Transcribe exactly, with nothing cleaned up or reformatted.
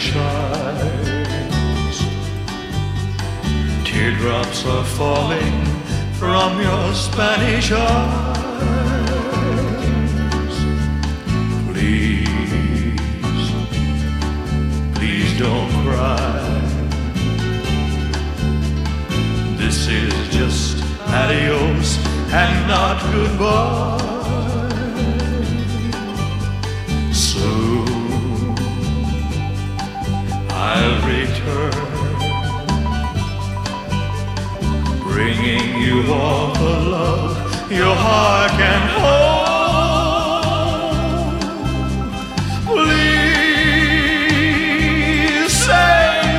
Spanish eyes. Teardrops are falling from your Spanish eyes. Please, please don't cry. This is just adios and not goodbye. Soon I'll return, bringing you all the love your heart can hold.